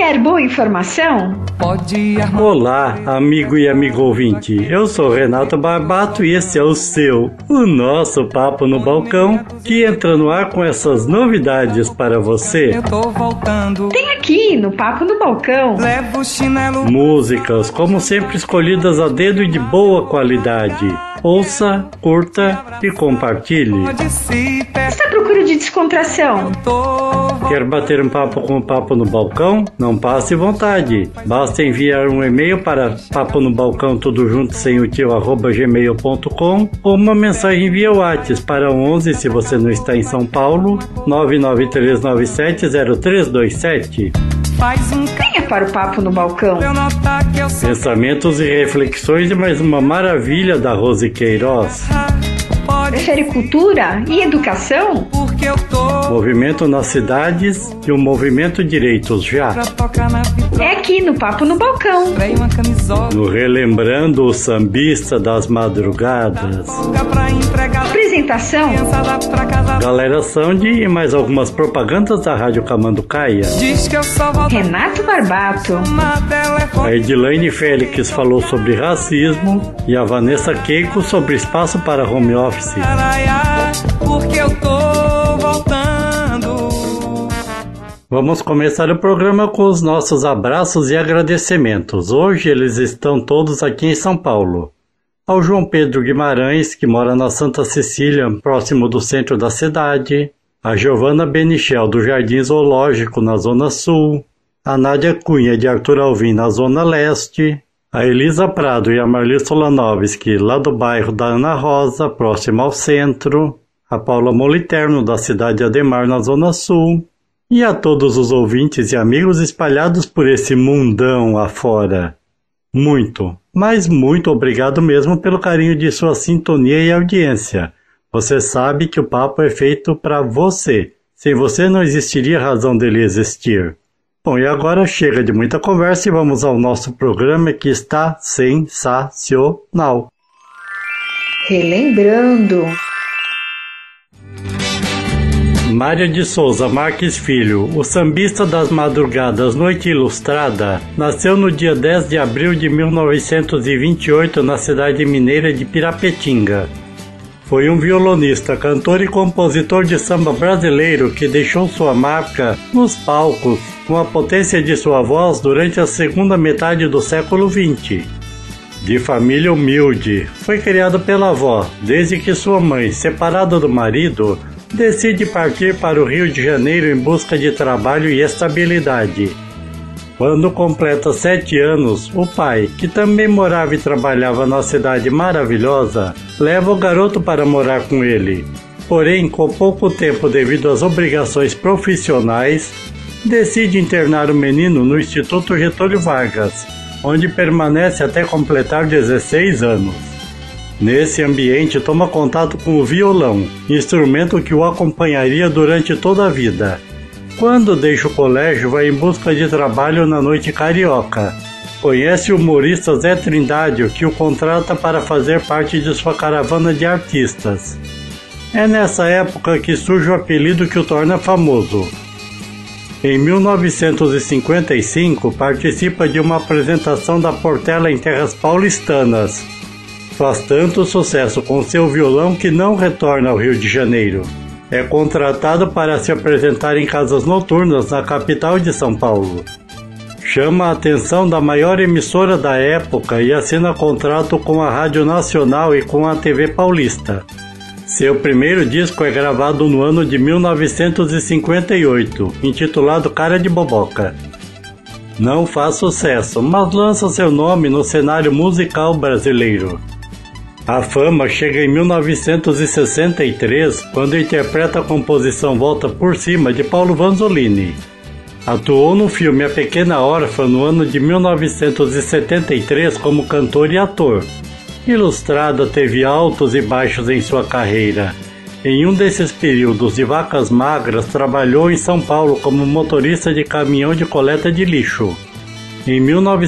Quer boa informação? Olá, amigo e amigo ouvinte. Eu sou Renato Barbato e esse é o nosso Papo no Balcão, que entra no ar com essas novidades para você. Tem aqui no Papo no Balcão músicas, como sempre, escolhidas a dedo e de boa qualidade. Ouça, curta e compartilhe. Está à procura de descontração? Quer bater um papo com o Papo no Balcão? Não passe vontade. Basta enviar um e-mail para paponobalcão tudo junto sem o tio @gmail.com ou uma mensagem via WhatsApp para 11 se você não está em São Paulo 993970327. Venha para o Papo no Balcão. Pensamentos e reflexões de mais uma maravilha da Rose Queiroz. Prefere cultura e educação? Movimento nas cidades e o movimento Direitos Já. É aqui no Papo no Balcão. No Relembrando o Sambista das Madrugadas. Apresentação: Galera Sound e mais algumas propagandas da Rádio Camanducaia. Renato Barbato. A Edilaine Félix falou sobre racismo e a Vanessa Keiko sobre espaço para home office. Vamos começar o programa com os nossos abraços e agradecimentos. Hoje eles estão todos aqui em São Paulo. Ao João Pedro Guimarães, que mora na Santa Cecília, próximo do centro da cidade. A Giovana Benichel, do Jardim Zoológico, na Zona Sul. A Nádia Cunha, de Arthur Alvim, na Zona Leste. A Elisa Prado e a Marli Solanovski, lá do bairro da Ana Rosa, próximo ao centro. A Paula Moliterno, da cidade de Ademar, na Zona Sul. E a todos os ouvintes e amigos espalhados por esse mundão afora. Muito, mas muito obrigado mesmo pelo carinho de sua sintonia e audiência. Você sabe que o papo é feito para você. Sem você não existiria razão dele existir. Bom, e agora chega de muita conversa e vamos ao nosso programa que está sensacional. Relembrando. Mária de Souza Marques Filho, o sambista das madrugadas Noite Ilustrada, nasceu no dia 10 de abril de 1928 na cidade mineira de Pirapetinga. Foi um violonista, cantor e compositor de samba brasileiro que deixou sua marca nos palcos com a potência de sua voz durante a segunda metade do século XX. De família humilde, foi criado pela avó, desde que sua mãe, separada do marido, decide partir para o Rio de Janeiro em busca de trabalho e estabilidade. Quando completa 7 anos, o pai, que também morava e trabalhava na cidade maravilhosa, leva o garoto para morar com ele. Porém, com pouco tempo devido às obrigações profissionais, decide internar o menino no Instituto Getúlio Vargas, onde permanece até completar 16 anos. Nesse ambiente, toma contato com o violão, instrumento que o acompanharia durante toda a vida. Quando deixa o colégio, vai em busca de trabalho na noite carioca. Conhece o humorista Zé Trindade, que o contrata para fazer parte de sua caravana de artistas. É nessa época que surge o apelido que o torna famoso. Em 1955, participa de uma apresentação da Portela em terras paulistanas. Faz tanto sucesso com seu violão que não retorna ao Rio de Janeiro. É contratado para se apresentar em casas noturnas na capital de São Paulo. Chama a atenção da maior emissora da época e assina contrato com a Rádio Nacional e com a TV Paulista. Seu primeiro disco é gravado no ano de 1958, intitulado Cara de Boboca. Não faz sucesso, mas lança seu nome no cenário musical brasileiro. A fama chega em 1963, quando interpreta a composição Volta por Cima, de Paulo Vanzolini. Atuou no filme A Pequena Órfã no ano de 1973 como cantor e ator. Ilustrada teve altos e baixos em sua carreira. Em um desses períodos de vacas magras, trabalhou em São Paulo como motorista de caminhão de coleta de lixo. Em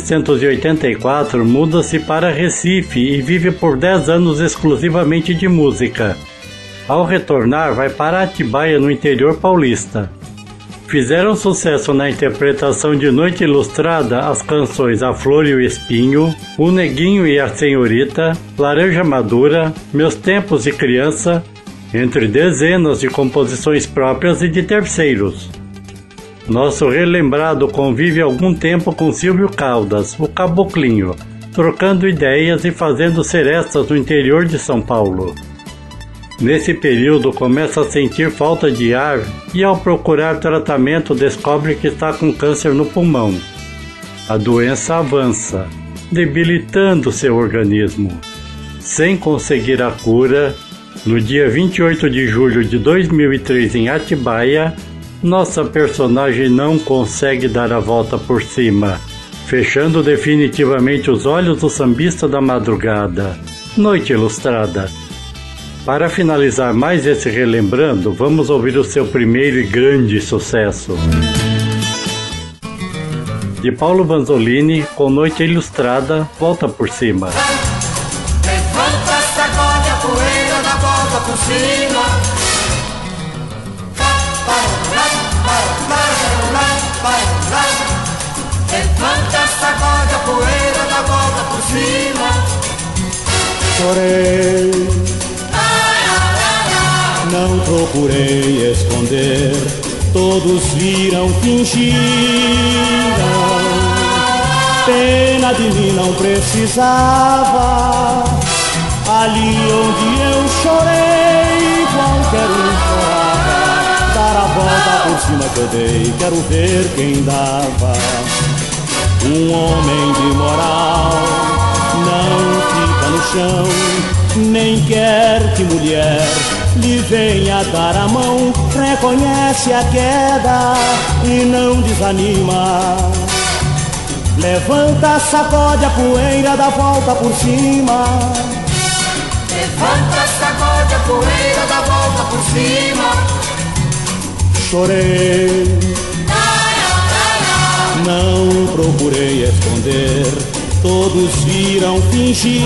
1984, muda-se para Recife e vive por 10 anos exclusivamente de música. Ao retornar, vai para Atibaia, no interior paulista. Fizeram sucesso na interpretação de Noite Ilustrada as canções A Flor e o Espinho, O Neguinho e a Senhorita, Laranja Madura, Meus Tempos de Criança, entre dezenas de composições próprias e de terceiros. Nosso relembrado convive há algum tempo com Silvio Caldas, o Caboclinho, trocando ideias e fazendo serestas no interior de São Paulo. Nesse período começa a sentir falta de ar e ao procurar tratamento descobre que está com câncer no pulmão. A doença avança, debilitando seu organismo. Sem conseguir a cura, no dia 28 de julho de 2003 em Atibaia, nossa personagem não consegue dar a volta por cima, fechando definitivamente os olhos do sambista da madrugada, Noite Ilustrada. Para finalizar mais esse relembrando, vamos ouvir o seu primeiro e grande sucesso. De Paulo Vanzolini, com Noite Ilustrada, Volta por Cima. Levanta, sacode a poeira, dá volta por cima. Levanta, sacode a poeira, dá volta por cima. Chorei, não procurei esconder, todos viram, fingiram. Pena de mim não precisava. Ali onde eu chorei, qualquer um chorava. Dar a volta por cima que eu dei, quero ver quem dava. Um homem de moral não fica no chão, nem quer que mulher lhe venha dar a mão. Reconhece a queda e não desanima. Levanta, sacode a poeira, dá volta por cima. Levanta, sacode a poeira, dá volta por cima. Chorei, não procurei esconder, todos viram, fingiram.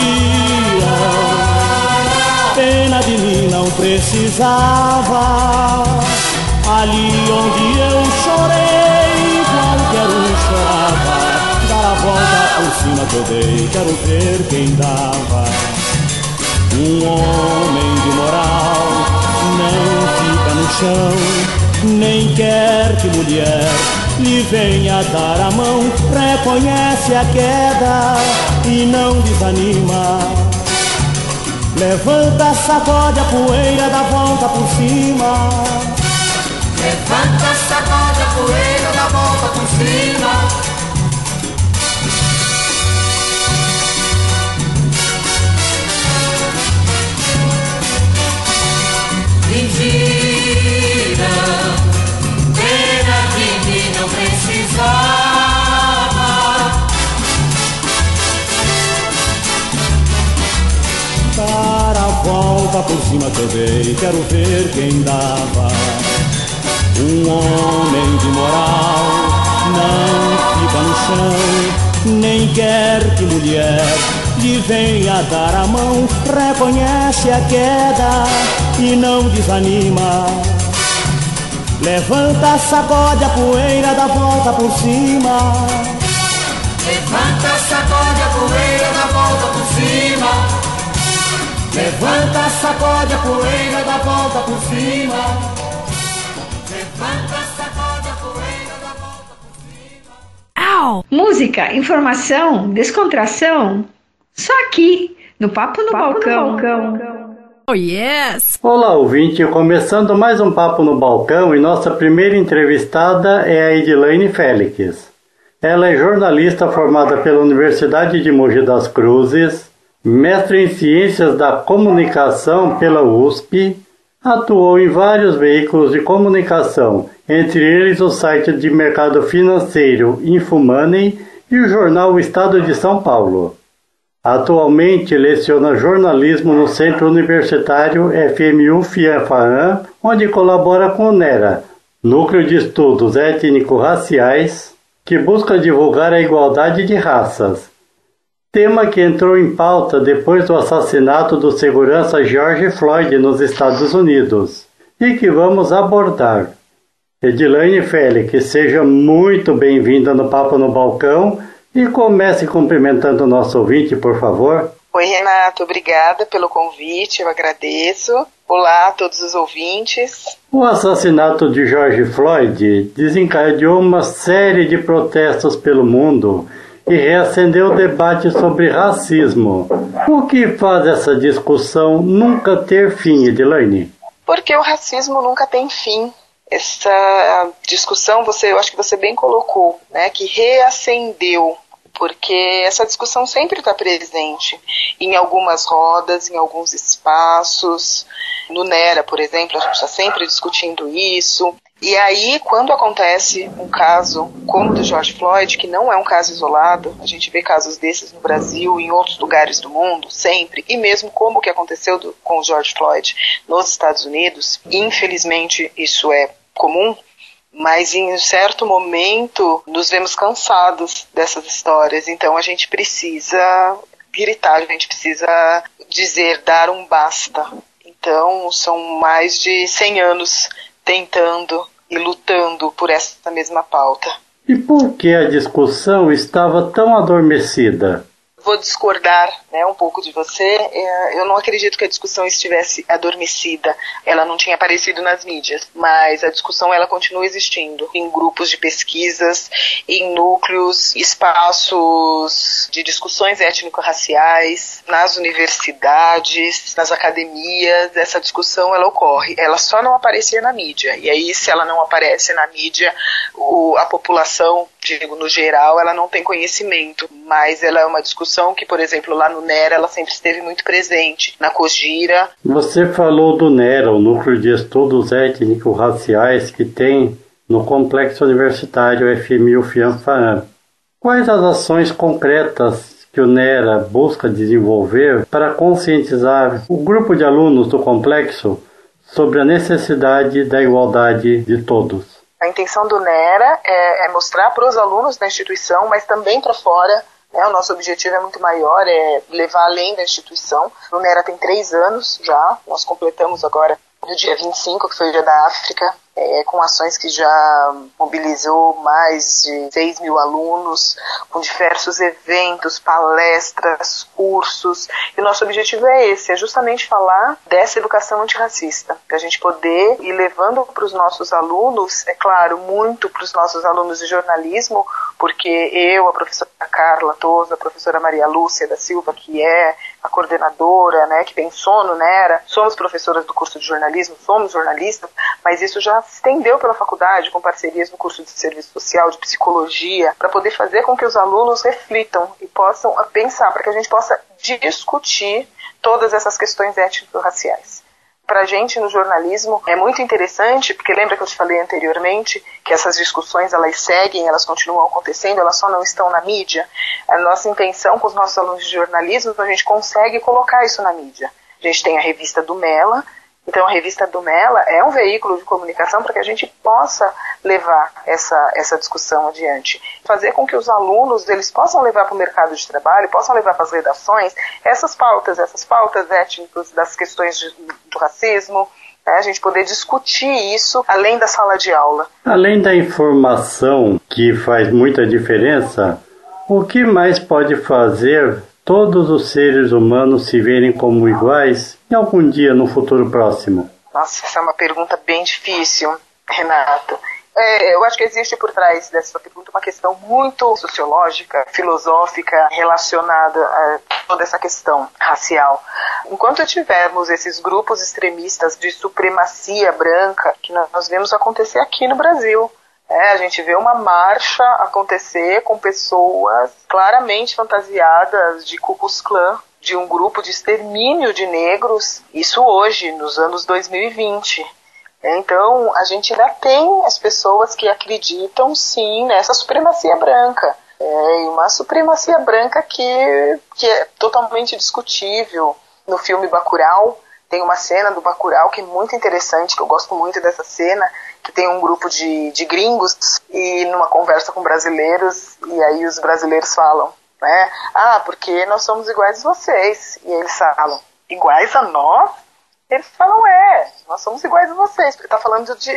Pena de mim não precisava. Ali onde eu chorei, qualquer um chorava. Dar a volta por cima que eu dei, quero ver quem dava. Um homem de moral não fica no chão, nem quer que mulher lhe venha dar a mão. Reconhece a queda e não desanima. Levanta, sacode a poeira, dá volta por cima. Levanta, sacode a poeira, dá volta por cima. Mentira, pena que mim não precisava. Dar a volta por cima que eu dei, quero ver quem dava. Um homem de moral não fica no chão, nem quer que mulher lhe venha dar a mão. Reconhece a queda e não desanima. Levanta, sacode a poeira, dá volta por cima. Levanta, sacode a poeira, dá volta por cima. Levanta, sacode a poeira, dá volta por cima. Levanta, sacode a poeira, dá volta por cima. Au! Música, informação, descontração. Só aqui, no Papo no Balcão. Oh, yes! Olá, ouvinte, começando mais um Papo no Balcão e nossa primeira entrevistada é a Edilane Félix. Ela é jornalista formada pela Universidade de Mogi das Cruzes, mestre em Ciências da Comunicação pela USP, atuou em vários veículos de comunicação, entre eles o site de mercado financeiro InfoMoney e o jornal O Estado de São Paulo. Atualmente leciona jornalismo no Centro Universitário FMU-FIANFAAN, onde colabora com o NERA, Núcleo de Estudos Étnico-Raciais, que busca divulgar a igualdade de raças, tema que entrou em pauta depois do assassinato do segurança George Floyd nos Estados Unidos, e que vamos abordar. Edilaine Félix, seja muito bem-vinda no Papo no Balcão e comece cumprimentando o nosso ouvinte, por favor. Oi, Renato, obrigada pelo convite, eu agradeço. Olá a todos os ouvintes. O assassinato de George Floyd desencadeou uma série de protestos pelo mundo e reacendeu o debate sobre racismo. O que faz essa discussão nunca ter fim, Edilaine? Porque o racismo nunca tem fim. Essa discussão, eu acho que você bem colocou, né, que reacendeu, porque essa discussão sempre está presente em algumas rodas, em alguns espaços. No NERA, por exemplo, a gente está sempre discutindo isso. E aí, quando acontece um caso como o do George Floyd, que não é um caso isolado, a gente vê casos desses no Brasil e em outros lugares do mundo, sempre, e mesmo como o que aconteceu com o George Floyd nos Estados Unidos, infelizmente isso é comum, mas em um certo momento nos vemos cansados dessas histórias, então a gente precisa gritar, a gente precisa dizer, dar um basta. Então são mais de 100 anos tentando e lutando por essa mesma pauta. E por que a discussão estava tão adormecida? Vou discordar, né, um pouco de você. Eu não acredito que a discussão estivesse adormecida. Ela não tinha aparecido nas mídias, mas a discussão ela continua existindo em grupos de pesquisas, em núcleos, espaços de discussões étnico-raciais, nas universidades, nas academias. Essa discussão ela ocorre. Ela só não aparecia na mídia. E aí, se ela não aparece na mídia, a população, digo, no geral, ela não tem conhecimento, mas ela é uma discussão que, por exemplo, lá no NERA, ela sempre esteve muito presente, na COGIRA. Você falou do NERA, o Núcleo de Estudos Étnico-Raciais que tem no Complexo Universitário FMU-FIAM-FAAM. Quais as ações concretas que o NERA busca desenvolver para conscientizar o grupo de alunos do complexo sobre a necessidade da igualdade de todos? A intenção do NERA é mostrar para os alunos da instituição, mas também para fora. O nosso objetivo é muito maior, é levar além da instituição. O NERA tem 3 anos já, nós completamos agora no dia 25, que foi o Dia da África, com ações que já mobilizou mais de 6 mil alunos, com diversos eventos, palestras, cursos. E o nosso objetivo é esse, é justamente falar dessa educação antirracista, para a gente poder ir levando para os nossos alunos, é claro, muito para os nossos alunos de jornalismo, porque eu, a professora Carla Tosa, a professora Maria Lúcia da Silva, que é a coordenadora, né, que pensou no NERA, somos professoras do curso de jornalismo, somos jornalistas, mas isso já se estendeu pela faculdade, com parcerias no curso de serviço social, de psicologia, para poder fazer com que os alunos reflitam e possam pensar, para que a gente possa discutir todas essas questões étnico-raciais. Para a gente, no jornalismo, é muito interessante, porque lembra que eu te falei anteriormente que essas discussões, elas seguem, elas continuam acontecendo, elas só não estão na mídia. A nossa intenção com os nossos alunos de jornalismo, a gente consegue colocar isso na mídia. A gente tem a revista do Mela. Então, a revista do Mela é um veículo de comunicação para que a gente possa levar essa discussão adiante. Fazer com que os alunos eles possam levar para o mercado de trabalho, possam levar para as redações essas pautas étnicas, das questões do racismo, né? A gente poder discutir isso além da sala de aula. Além da informação, que faz muita diferença, o que mais pode fazer todos os seres humanos se verem como iguais em algum dia no futuro próximo? Nossa, essa é uma pergunta bem difícil, Renato. Eu acho que existe por trás dessa pergunta uma questão muito sociológica, filosófica, relacionada a toda essa questão racial. Enquanto tivermos esses grupos extremistas de supremacia branca, que nós vemos acontecer aqui no Brasil, a gente vê uma marcha acontecer com pessoas claramente fantasiadas de Ku Klux Klan, de um grupo de extermínio de negros, isso hoje, nos anos 2020. Então, a gente ainda tem as pessoas que acreditam, sim, nessa supremacia branca. E uma supremacia branca que é totalmente discutível. No filme Bacurau, tem uma cena do Bacurau que é muito interessante, que eu gosto muito dessa cena, que tem um grupo de gringos e numa conversa com brasileiros, e aí os brasileiros falam, né? Porque nós somos iguais a vocês. E eles falam, iguais a nós? Eles falam, nós somos iguais a vocês. Porque está falando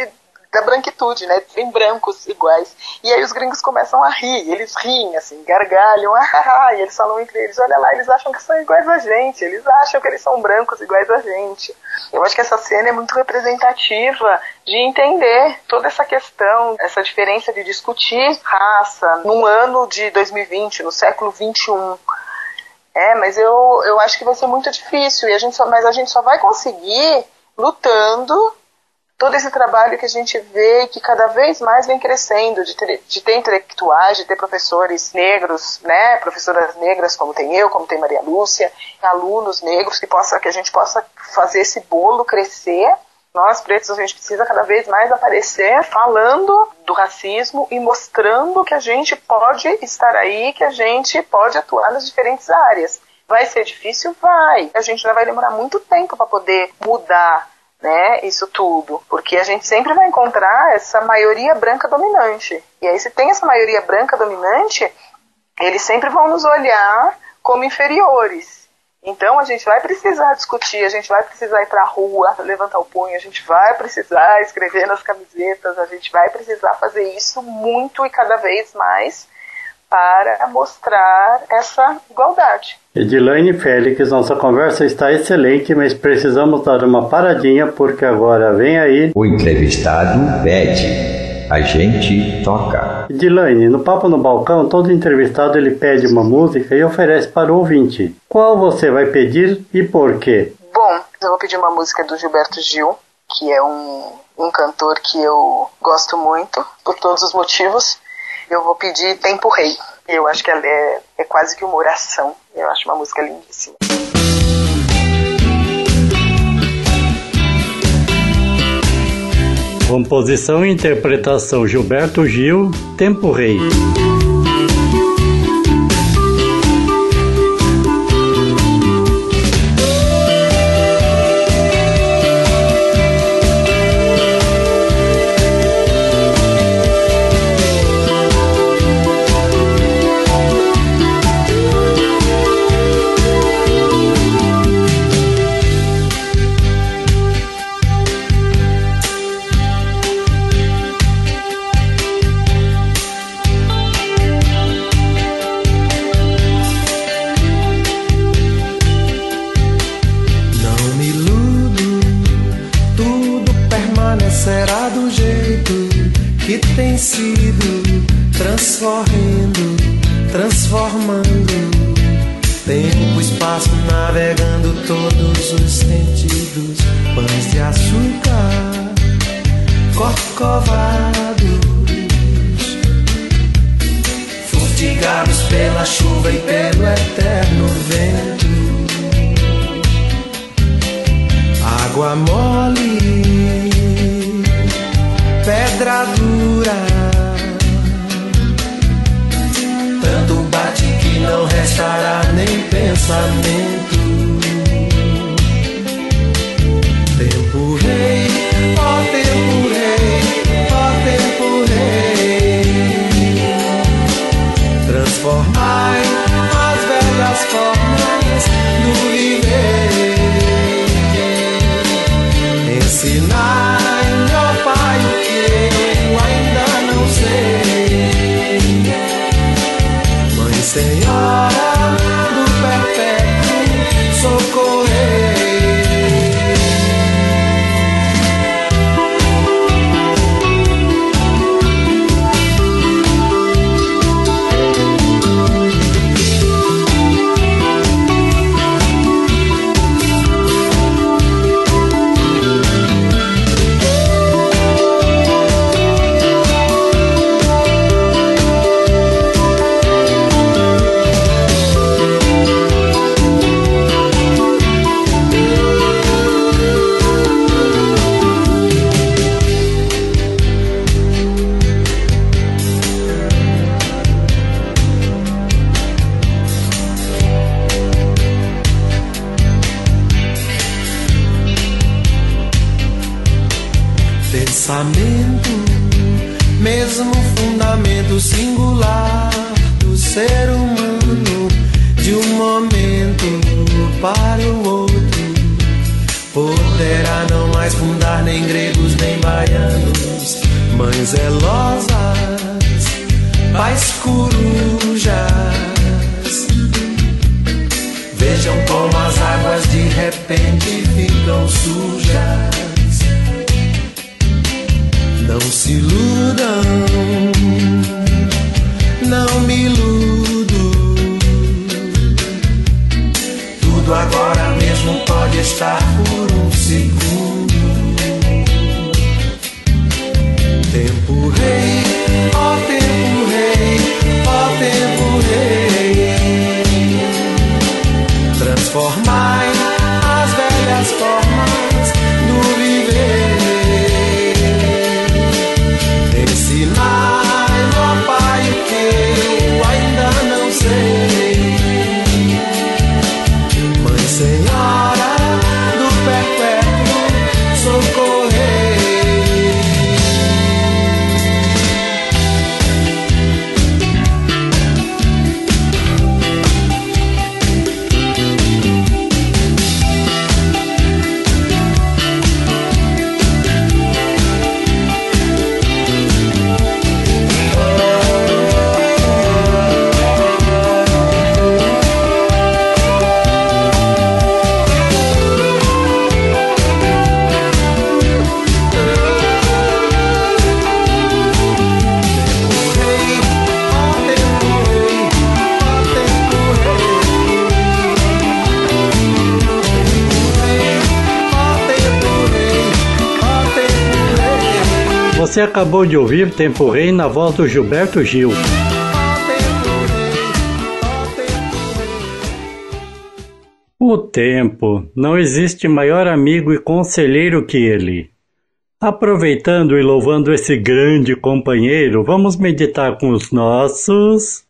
da branquitude, né? Tem brancos iguais. E aí os gringos começam a rir, eles riem, assim, gargalham, e eles falam entre eles, olha lá, eles acham que são iguais a gente, eles acham que eles são brancos iguais a gente. Eu acho que essa cena é muito representativa de entender toda essa questão, essa diferença de discutir raça num ano de 2020, no século 21. Mas eu acho que vai ser muito difícil, mas a gente só vai conseguir lutando todo esse trabalho que a gente vê e que cada vez mais vem crescendo, de ter intelectuais, de ter professores negros, né, professoras negras como tem eu, como tem Maria Lúcia, alunos negros, que a gente possa fazer esse bolo crescer. Nós, pretos, a gente precisa cada vez mais aparecer falando do racismo e mostrando que a gente pode estar aí, que a gente pode atuar nas diferentes áreas. Vai ser difícil? Vai. A gente ainda vai demorar muito tempo para poder mudar, né, isso tudo. Porque a gente sempre vai encontrar essa maioria branca dominante. E aí, se tem essa maioria branca dominante, eles sempre vão nos olhar como inferiores. Então a gente vai precisar discutir, a gente vai precisar ir pra rua, levantar o punho, a gente vai precisar escrever nas camisetas, a gente vai precisar fazer isso muito e cada vez mais para mostrar essa igualdade. Edilaine Félix, nossa conversa está excelente, mas precisamos dar uma paradinha porque agora vem aí... O entrevistado pede. A gente toca. Edilaine, no Papo no Balcão, todo entrevistado ele pede uma música e oferece para o ouvinte. Qual você vai pedir e por quê? Bom, eu vou pedir uma música do Gilberto Gil, que é um cantor que eu gosto muito, por todos os motivos. Eu vou pedir Tempo Rei. Eu acho que ela é quase que uma oração. Eu acho uma música lindíssima. Composição e interpretação Gilberto Gil, Tempo Rei. Transformando tempo, espaço, navegando todos os sentidos. Pães de açúcar, corcovados, fustigados pela chuva e pelo eterno vento. Água mole, pedra dura, tanto bate que não restará nem pensamento. Tempo rei, ó tempo rei, ó tempo rei, transformai as velhas formas do viver. Ensinai, ó Pai, o que eu ainda não sei. Senhora do perpétuo socorrer. Pensamento, mesmo fundamento singular do ser humano, de um momento para o outro, poderá não mais mais fundar nem gregos nem baianos, mães zelosas, pais corujas. Vejam como as águas de repente ficam sujas. Não se iludam, não me iludo. Tudo agora mesmo pode estar por um segundo. Tempo rei, ó tempo rei, ó tempo rei. Transformai as velhas formas do viver. Ensinai, ó Pai, o que eu ainda não sei. Mãe Senhora do perpétuo socorrei. Você acabou de ouvir Tempo Rei na voz do Gilberto Gil. O tempo, não existe maior amigo e conselheiro que ele. Aproveitando e louvando esse grande companheiro, vamos meditar com os nossos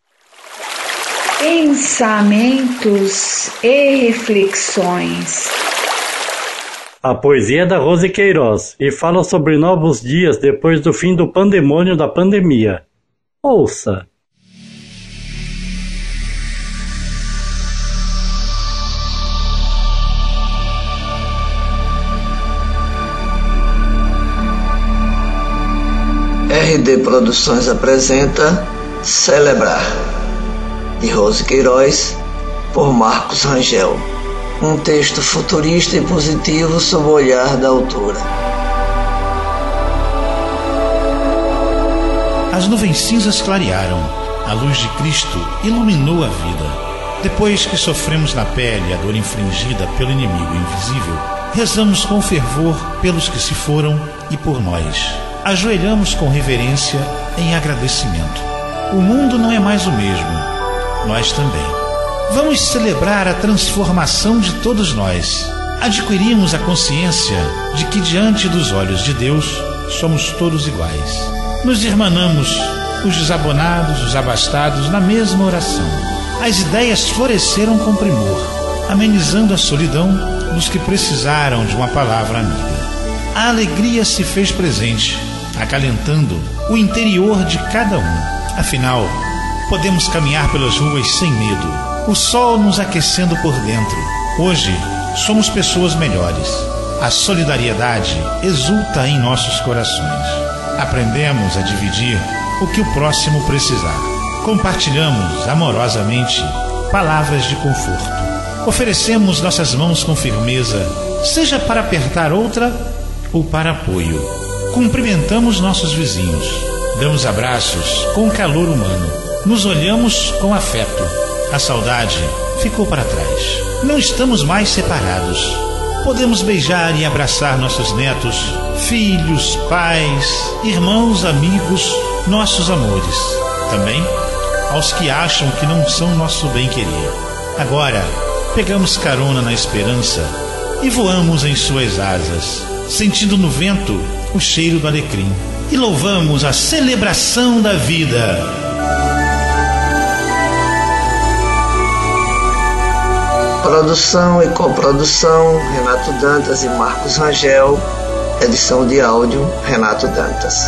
pensamentos e reflexões. A poesia da Rose Queiroz e fala sobre novos dias depois do fim do pandemônio da pandemia. Ouça! RD Produções apresenta Celebrar, de Rose Queiroz, por Marcos Rangel. Um texto futurista e positivo sob o olhar da autora. As nuvens cinzas clarearam, a luz de Cristo iluminou a vida. Depois que sofremos na pele a dor infligida pelo inimigo invisível, rezamos com fervor pelos que se foram e por nós. Ajoelhamos com reverência em agradecimento. O mundo não é mais o mesmo, nós também. Vamos celebrar a transformação de todos nós. Adquirimos a consciência de que diante dos olhos de Deus somos todos iguais. Nos irmanamos, os desabonados, os abastados, na mesma oração. As ideias floresceram com primor, amenizando a solidão dos que precisaram de uma palavra amiga. A alegria se fez presente, acalentando o interior de cada um. Afinal, podemos caminhar pelas ruas sem medo. O sol nos aquecendo por dentro. Hoje, somos pessoas melhores. A solidariedade exulta em nossos corações. Aprendemos a dividir o que o próximo precisar. Compartilhamos amorosamente palavras de conforto. Oferecemos nossas mãos com firmeza, seja para apertar outra ou para apoio. Cumprimentamos nossos vizinhos. Damos abraços com calor humano. Nos olhamos com afeto. A saudade ficou para trás. Não estamos mais separados. Podemos beijar e abraçar nossos netos, filhos, pais, irmãos, amigos, nossos amores. Também aos que acham que não são nosso bem-querer. Agora, pegamos carona na esperança e voamos em suas asas, sentindo no vento o cheiro do alecrim. E louvamos a celebração da vida. Produção e coprodução, Renato Dantas e Marcos Rangel. Edição de áudio, Renato Dantas.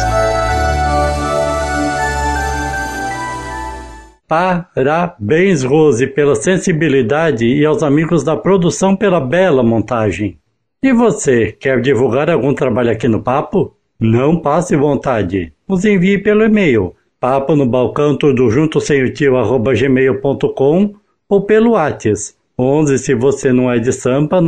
Parabéns, Rose, pela sensibilidade e aos amigos da produção pela bela montagem. E você, quer divulgar algum trabalho aqui no Papo? Não passe vontade. Nos envie pelo e-mail papo no balcão tudo junto sem o tio @gmail.com ou pelo WhatsApp 11 se você não é de Sampa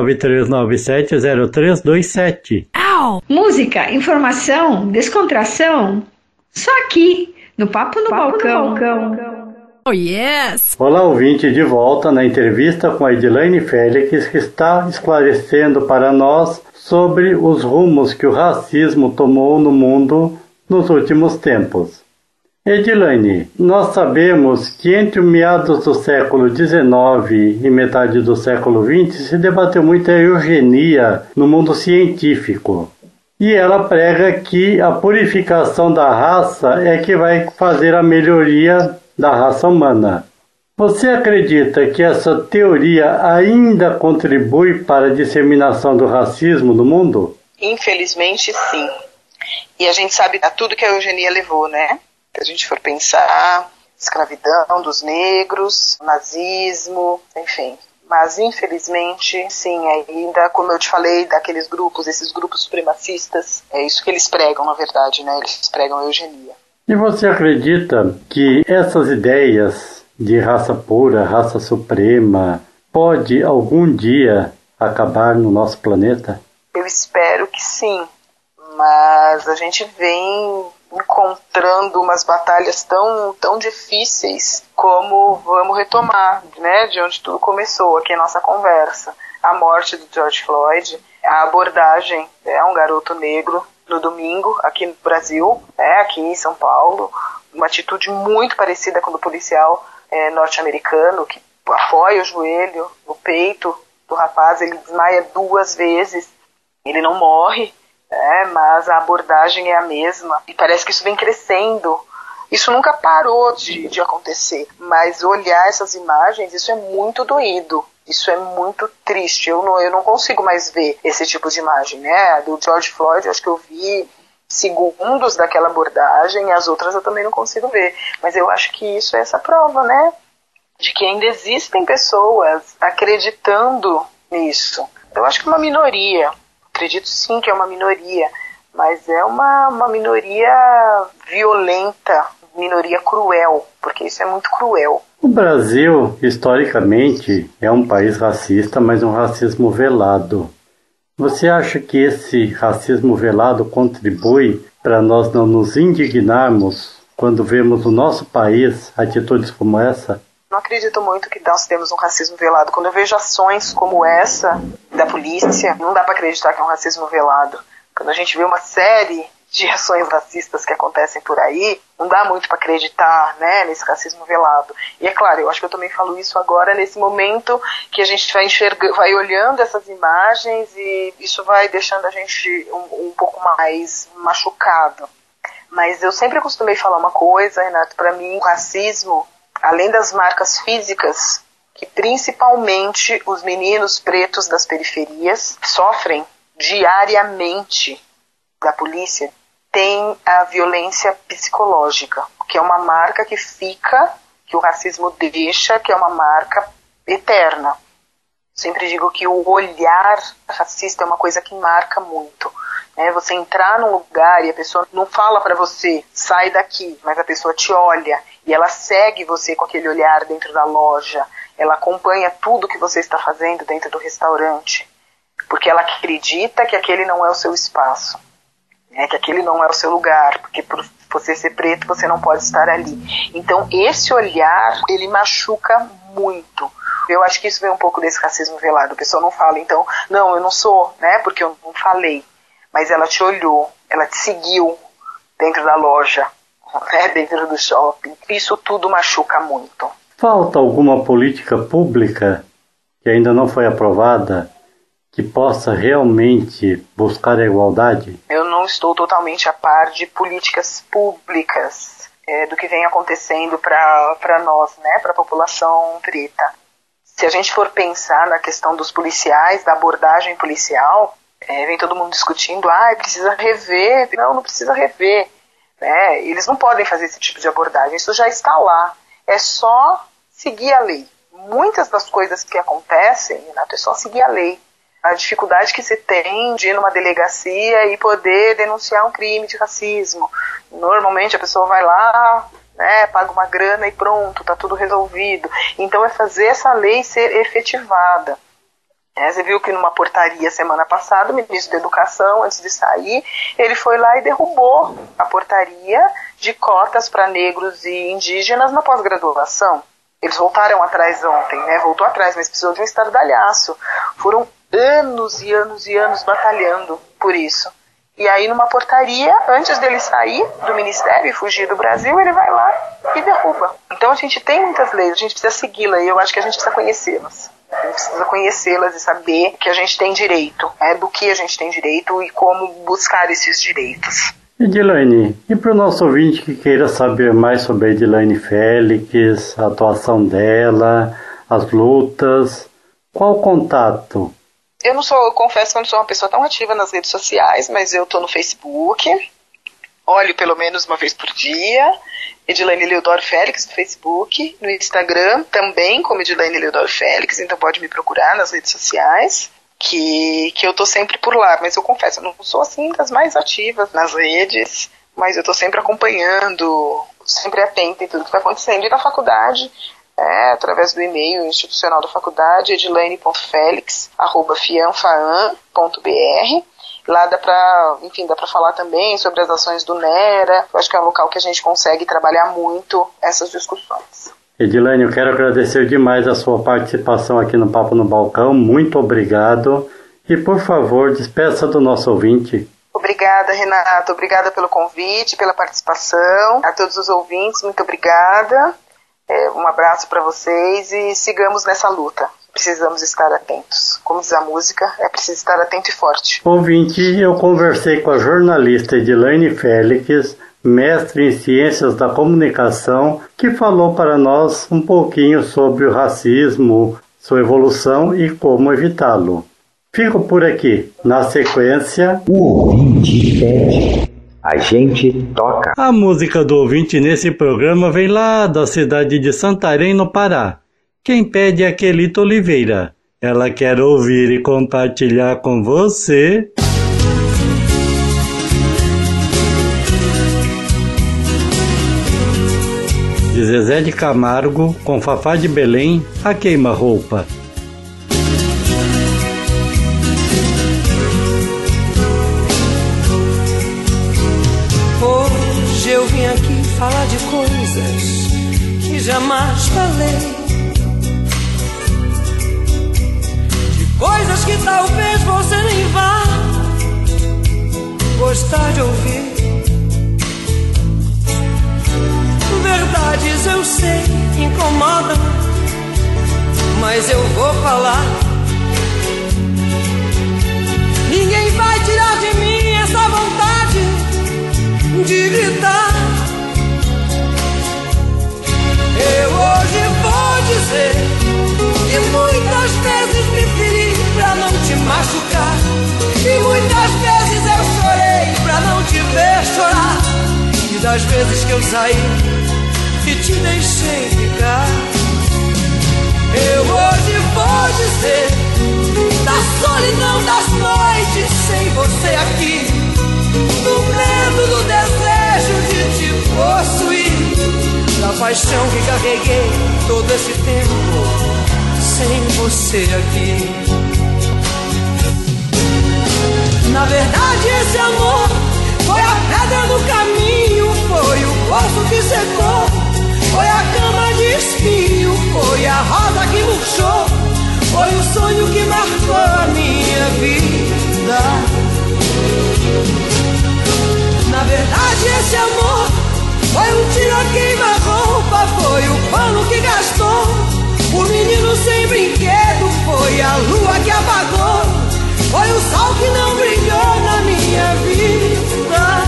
993970327. Música, informação, descontração, só aqui no Papo no Balcão. Oh, yes! Olá, ouvinte, de volta na entrevista com a Edilane Félix, que está esclarecendo para nós sobre os rumos que o racismo tomou no mundo nos últimos tempos. Edilane, nós sabemos que entre o meados do século XIX e metade do século XX se debateu muito a eugenia no mundo científico. E ela prega que a purificação da raça é que vai fazer a melhoria da raça humana. Você acredita que essa teoria ainda contribui para a disseminação do racismo no mundo? Infelizmente, sim. E a gente sabe tudo que a eugenia levou, né? Se a gente for pensar, escravidão dos negros, nazismo, enfim. Mas, infelizmente, sim, ainda, como eu te falei, daqueles grupos, esses grupos supremacistas, é isso que eles pregam, na verdade, né? Eles pregam a eugenia. E você acredita que essas ideias de raça pura, raça suprema, pode algum dia acabar no nosso planeta? Eu espero que sim, mas a gente vem encontrando umas batalhas tão difíceis, como vamos retomar, né, de onde tudo começou aqui a nossa conversa. A morte do George Floyd, a abordagem, um garoto negro no domingo aqui no Brasil, aqui em São Paulo, uma atitude muito parecida com a do policial norte-americano, que apoia o joelho no peito do rapaz, ele desmaia 2 vezes, ele não morre, mas a abordagem é a mesma, e parece que isso vem crescendo. Isso nunca parou de acontecer, mas olhar essas imagens, isso é muito doído, isso é muito triste. Eu não consigo mais ver esse tipo de imagem, né? Do George Floyd, acho que eu vi segundos daquela abordagem, e as outras eu também não consigo ver. Mas eu acho que isso é essa prova, né? De que ainda existem pessoas acreditando nisso. Eu acho que uma minoria, acredito sim que é uma minoria, mas é uma minoria violenta, minoria cruel, porque isso é muito cruel. O Brasil, historicamente, é um país racista, mas um racismo velado. Você acha que esse racismo velado contribui para nós não nos indignarmos quando vemos no nosso país atitudes como essa? Não acredito muito que nós temos um racismo velado. Quando eu vejo ações como essa da polícia, não dá para acreditar que é um racismo velado. Quando a gente vê uma série de ações racistas que acontecem por aí, não dá muito para acreditar, né, nesse racismo velado. E é claro, eu acho que eu também falo isso agora nesse momento que a gente vai olhando essas imagens e isso vai deixando a gente um pouco mais machucado. Mas eu sempre costumei falar uma coisa, Renato, para mim o racismo, além das marcas físicas, que principalmente os meninos pretos das periferias sofrem diariamente da polícia, tem a violência psicológica, que é uma marca que fica, que o racismo deixa, que é uma marca eterna. Sempre digo que o olhar racista é uma coisa que marca muito. Você entrar num lugar e a pessoa não fala para você, sai daqui, mas a pessoa te olha e ela segue você com aquele olhar dentro da loja, ela acompanha tudo que você está fazendo dentro do restaurante, porque ela acredita que aquele não é o seu espaço, que aquele não é o seu lugar, porque por você ser preto você não pode estar ali. Então esse olhar, ele machuca muito. Eu acho que isso vem um pouco desse racismo velado. A pessoa não fala, então, não, eu não sou, porque eu não falei. Mas ela te olhou, ela te seguiu dentro da loja, dentro do shopping. Isso tudo machuca muito. Falta alguma política pública que ainda não foi aprovada que possa realmente buscar a igualdade? Eu não estou totalmente a par de políticas públicas do que vem acontecendo para nós, para a população preta. Se a gente for pensar na questão dos policiais, da abordagem policial, vem todo mundo discutindo, precisa rever. Não precisa rever. Eles não podem fazer esse tipo de abordagem, isso já está lá. É só seguir a lei. Muitas das coisas que acontecem, Renato, é só seguir a lei. A dificuldade que se tem de ir numa delegacia e poder denunciar um crime de racismo. Normalmente a pessoa vai lá, né, paga uma grana e pronto, tá tudo resolvido. Então é fazer essa lei ser efetivada. Você viu que numa portaria semana passada, o ministro da Educação, antes de sair, ele foi lá e derrubou a portaria de cotas para negros e indígenas na pós-graduação. Eles voltaram atrás ontem, né? Voltou atrás, mas precisou de um estardalhaço. Foram anos e anos e anos batalhando por isso. E aí numa portaria, antes dele sair do ministério e fugir do Brasil, ele vai lá e derruba. Então a gente tem muitas leis, a gente precisa segui-las e eu acho que a gente precisa conhecê-las. A gente precisa conhecê-las e saber que a gente tem direito, do que a gente tem direito e como buscar esses direitos. Edilane, e para o nosso ouvinte que queira saber mais sobre a Edilane Félix, a atuação dela, as lutas, qual o contato? Eu confesso que eu não sou uma pessoa tão ativa nas redes sociais, mas eu estou no Facebook, olho pelo menos uma vez por dia, Edilane Leodoro Félix no Facebook, no Instagram também como Edilane Leodoro Félix, então pode me procurar nas redes sociais, que eu estou sempre por lá, mas eu confesso, eu não sou assim das mais ativas nas redes, mas eu estou sempre acompanhando, sempre atenta em tudo que está acontecendo, e na faculdade, através do e-mail institucional da faculdade, edilane.felix@fianfaan.br. Lá dá para falar também sobre as ações do NERA. Eu acho que é um local que a gente consegue trabalhar muito essas discussões. Edilane, eu quero agradecer demais a sua participação aqui no Papo no Balcão. Muito obrigado. E, por favor, despeça do nosso ouvinte. Obrigada, Renato. Obrigada pelo convite, pela participação. A todos os ouvintes, muito obrigada. Um abraço para vocês e sigamos nessa luta. Precisamos estar atentos. Como diz a música, é preciso estar atento e forte. Ouvinte, eu conversei com a jornalista Edilane Félix, mestre em Ciências da Comunicação, que falou para nós um pouquinho sobre o racismo, sua evolução e como evitá-lo. Fico por aqui. Na sequência, o ouvinte pede. A gente toca. A música do ouvinte nesse programa vem lá da cidade de Santarém, no Pará. Quem pede é a Quelita Oliveira. Ela quer ouvir e compartilhar com você. De Zezé de Camargo, com Fafá de Belém, a queima-roupa. Hoje eu vim aqui falar de coisas que jamais falei, de coisas que talvez você nem vá gostar de ouvir. Verdades eu sei que incomodam, mas eu vou falar. Ninguém vai tirar de mim essa vontade de gritar. Eu hoje vou dizer que muitas vezes me feri pra não te machucar, e muitas vezes eu chorei pra não te ver chorar, e das vezes que eu saí e te deixei ficar. Eu hoje vou dizer da solidão das noites sem você aqui, do medo, do desejo de te possuir, da paixão que carreguei todo esse tempo sem você aqui. Na verdade esse amor foi a pedra no caminho, foi o poço que secou, foi a cama de espinho, foi a rosa que murchou, foi o sonho que marcou a minha vida. Na verdade esse amor foi um tiro a queima-roupa, foi o pano que gastou, o menino sem brinquedo, foi a lua que apagou, foi o sol que não brilhou na minha vida.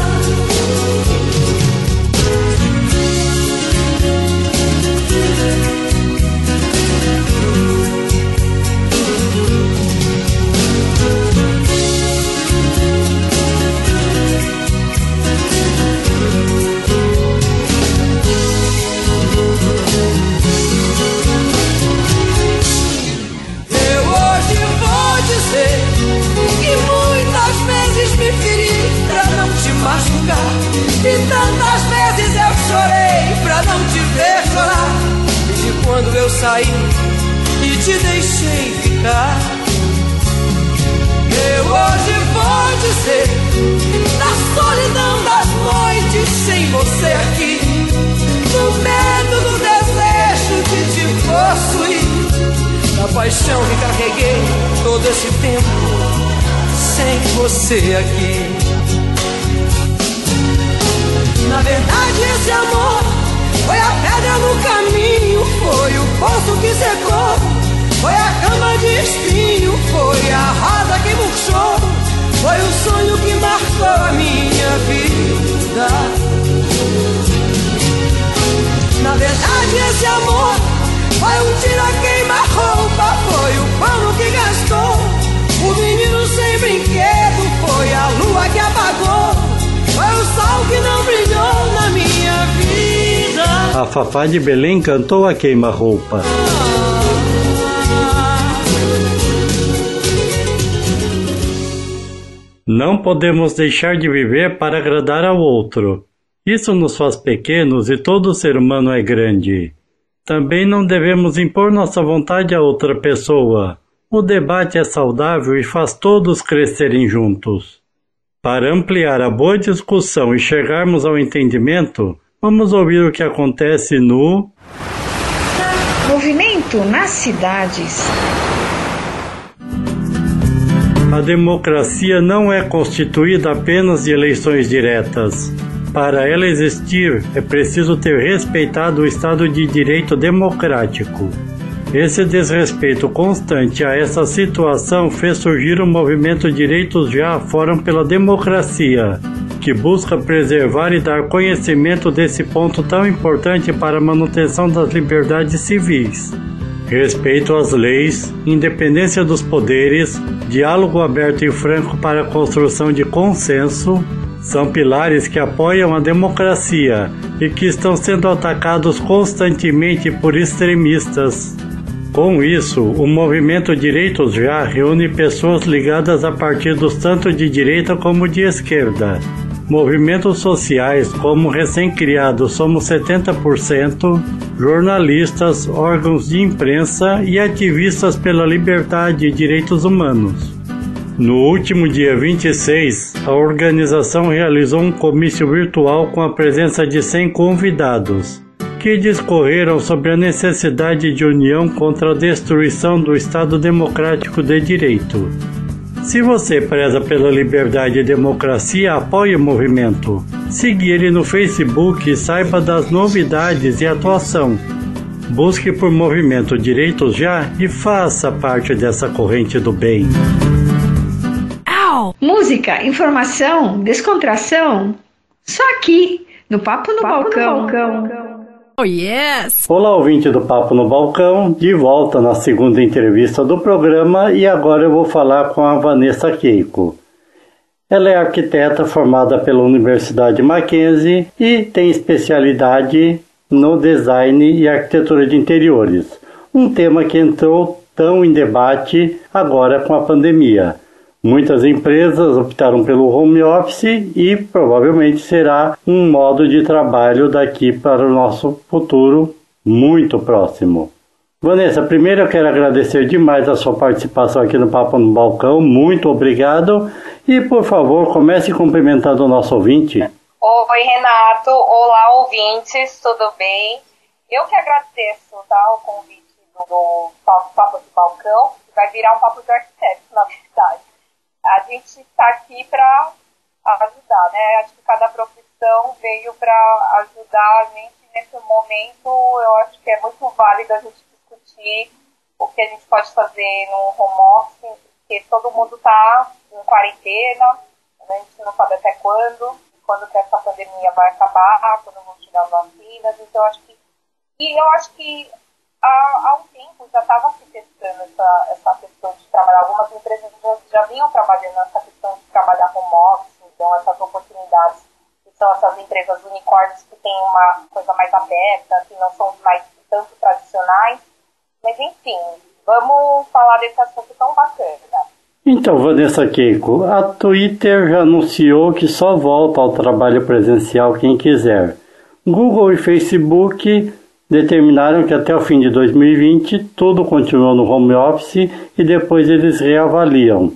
E tantas vezes eu chorei pra não te ver chorar. E quando eu saí e te deixei ficar, eu hoje vou dizer, na solidão das noites sem você aqui, no medo do desejo de te possuir, da paixão que carreguei todo esse tempo sem você aqui. Na verdade esse amor foi a pedra no caminho, foi o poço que secou, foi a cama de espinho, foi a roda que murchou, foi o sonho que marcou a minha vida. Na verdade esse amor foi um tira-queima-roupa, foi o pano que gastou, o menino sem brinquedo, foi a lua que apagou, foi o sol que não brilhou na minha vida. A Fafá de Belém cantou a queima-roupa. Não podemos deixar de viver para agradar ao outro. Isso nos faz pequenos e todo ser humano é grande. Também não devemos impor nossa vontade a outra pessoa. O debate é saudável e faz todos crescerem juntos. Para ampliar a boa discussão e chegarmos ao entendimento, vamos ouvir o que acontece no Movimento nas cidades. A democracia não é constituída apenas de eleições diretas. Para ela existir, é preciso ter respeitado o Estado de Direito democrático. Esse desrespeito constante a essa situação fez surgir o movimento Direitos Já, Fórum pela Democracia, que busca preservar e dar conhecimento desse ponto tão importante para a manutenção das liberdades civis. Respeito às leis, independência dos poderes, diálogo aberto e franco para a construção de consenso, são pilares que apoiam a democracia e que estão sendo atacados constantemente por extremistas. Com isso, o movimento Direitos Já reúne pessoas ligadas a partidos tanto de direita como de esquerda. Movimentos sociais como recém-criados Somos 70%, jornalistas, órgãos de imprensa e ativistas pela liberdade e direitos humanos. No último dia 26, a organização realizou um comício virtual com a presença de 100 convidados, que discorreram sobre a necessidade de união contra a destruição do Estado Democrático de Direito. Se você preza pela liberdade e democracia, apoie o movimento. Siga ele no Facebook e saiba das novidades e atuação. Busque por Movimento Direitos Já e faça parte dessa corrente do bem. Música, informação, descontração. Só aqui, no Papo no Balcão. Oh, yes! Olá, ouvinte do Papo no Balcão, de volta na segunda entrevista do programa e agora eu vou falar com a Vanessa Keiko. Ela é arquiteta formada pela Universidade Mackenzie e tem especialidade no design e arquitetura de interiores, um tema que entrou tão em debate agora com a pandemia. Muitas empresas optaram pelo home office e provavelmente será um modo de trabalho daqui para o nosso futuro muito próximo. Vanessa, primeiro eu quero agradecer demais a sua participação aqui no Papo no Balcão. Muito obrigado. E, por favor, comece cumprimentando o nosso ouvinte. Oi, Renato. Olá, ouvintes. Tudo bem? Eu que agradeço, tá, o convite do Papo do Balcão, que vai virar um papo de arquiteto, na verdade. A gente está aqui para ajudar, né? Acho que cada profissão veio para ajudar a gente nesse momento. Eu acho que é muito válido a gente discutir o que a gente pode fazer no home office, porque todo mundo está em quarentena, né? A gente não sabe até quando que essa pandemia vai acabar, quando vão chegar vacinas. Então, eu acho que há um tempo já estava se testando essa questão de trabalhar. Algumas empresas já vinham trabalhando nessa questão de trabalhar home office, então essas oportunidades, que são essas empresas unicórnios que têm uma coisa mais aberta, que não são mais tanto tradicionais. Mas enfim, vamos falar desse assunto tão bacana. Então, Vanessa Keiko, a Twitter já anunciou que só volta ao trabalho presencial quem quiser. Google e Facebook determinaram que até o fim de 2020 tudo continua no home office e depois eles reavaliam.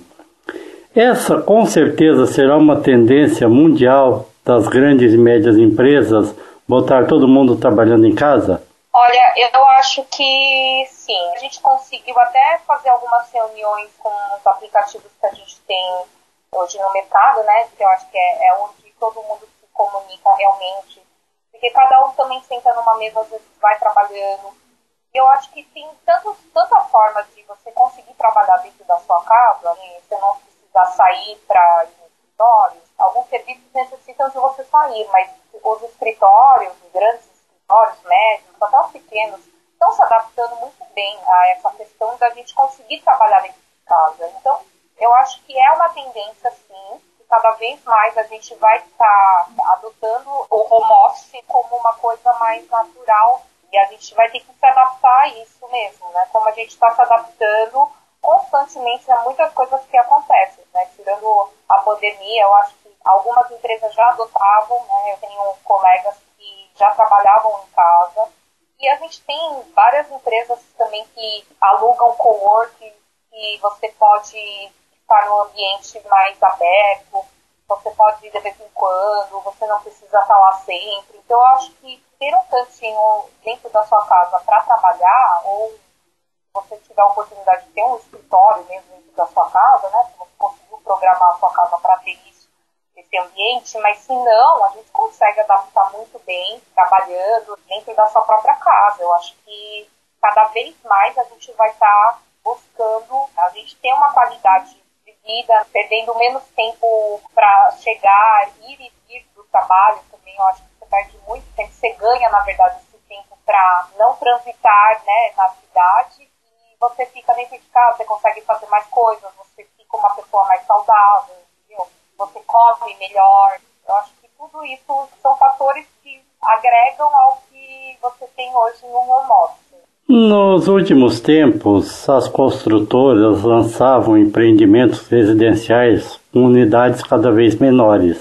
Essa com certeza será uma tendência mundial das grandes e médias empresas, botar todo mundo trabalhando em casa? Olha, eu acho que sim. A gente conseguiu até fazer algumas reuniões com os aplicativos que a gente tem hoje no mercado, né? Que eu acho que é onde todo mundo se comunica realmente. Porque cada um também senta numa mesa, às vezes vai trabalhando. E eu acho que tem tanta forma de você conseguir trabalhar dentro da sua casa, e você não precisa sair para ir no escritório. Alguns serviços necessitam de você sair, mas os escritórios, os grandes escritórios, médios, até os pequenos, estão se adaptando muito bem a essa questão da gente conseguir trabalhar dentro de casa. Então, eu acho que é uma tendência, sim, que cada vez mais a gente vai estar adotando o home office como uma coisa mais natural e a gente vai ter que se adaptar a isso mesmo, né? Como a gente está se adaptando constantemente a muitas coisas que acontecem, né? Tirando a pandemia, eu acho que algumas empresas já adotavam, né? Eu tenho colegas que já trabalhavam em casa e a gente tem várias empresas também que alugam coworking e você pode estar num ambiente mais aberto, você pode ir de vez em quando, você não precisa estar lá sempre. Então eu acho que ter um cantinho dentro da sua casa para trabalhar, ou se você tiver a oportunidade de ter um escritório mesmo dentro da sua casa, né? Se você conseguiu programar a sua casa para ter isso, esse ambiente, mas se não, a gente consegue adaptar muito bem, trabalhando dentro da sua própria casa. Eu acho que cada vez mais a gente vai estar buscando, a gente tem uma qualidade de vida, perdendo menos tempo para chegar, ir e vir do trabalho também. Eu acho que você perde muito tempo, você ganha, na verdade, esse tempo para não transitar, né, na cidade, e você fica dentro de casa, você consegue fazer mais coisas, você fica uma pessoa mais saudável, entendeu? Você come melhor. Eu acho que tudo isso são fatores que agregam ao que você tem hoje no home office. Nos últimos tempos, as construtoras lançavam empreendimentos residenciais com unidades cada vez menores.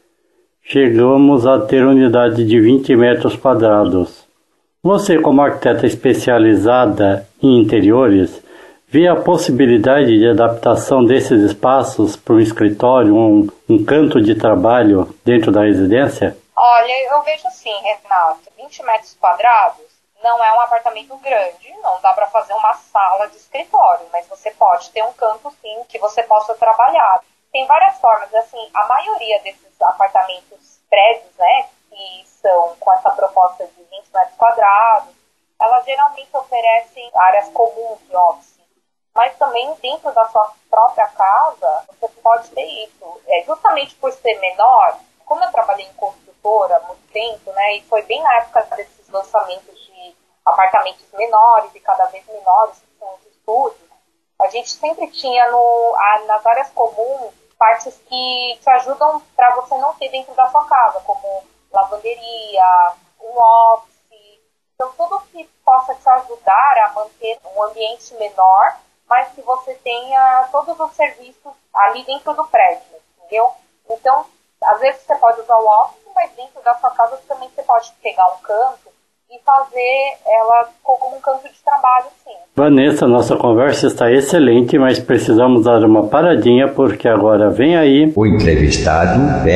Chegamos a ter unidade de 20 metros quadrados. Você, como arquiteta especializada em interiores, vê a possibilidade de adaptação desses espaços para um escritório, um canto de trabalho dentro da residência? Olha, eu vejo assim, Renato, 20 metros quadrados não é um apartamento grande, não dá para fazer uma sala de escritório, mas você pode ter um canto, sim, que você possa trabalhar. Tem várias formas, assim, a maioria desses apartamentos prédios, né, que são com essa proposta de 20 metros quadrados, elas geralmente oferecem áreas comuns de office, mas também dentro da sua própria casa, você pode ter isso. Justamente por ser menor, como eu trabalhei em construtora há muito tempo, né, e foi bem na época desses lançamentos de apartamentos menores e cada vez menores, que são os estúdios, a gente sempre tinha nas áreas comuns partes que te ajudam para você não ter dentro da sua casa, como lavanderia, um office. Então, tudo que possa te ajudar a manter um ambiente menor, mas que você tenha todos os serviços ali dentro do prédio, entendeu? Então, às vezes você pode usar o office, mas dentro da sua casa também você pode pegar um canto e fazer ela como um canto de trabalho, sim. Vanessa, nossa conversa está excelente, mas precisamos dar uma paradinha porque agora vem aí... O entrevistado